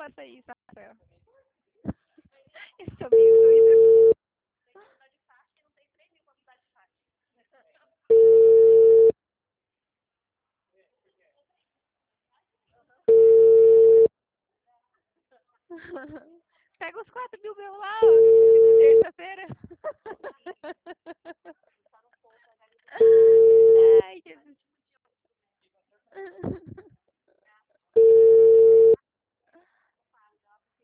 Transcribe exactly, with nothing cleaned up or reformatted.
faça isso, Rafael. Esse é o meu Twitter. Pega os quatro mil mil lá, terça-feira. Ai, Jesus.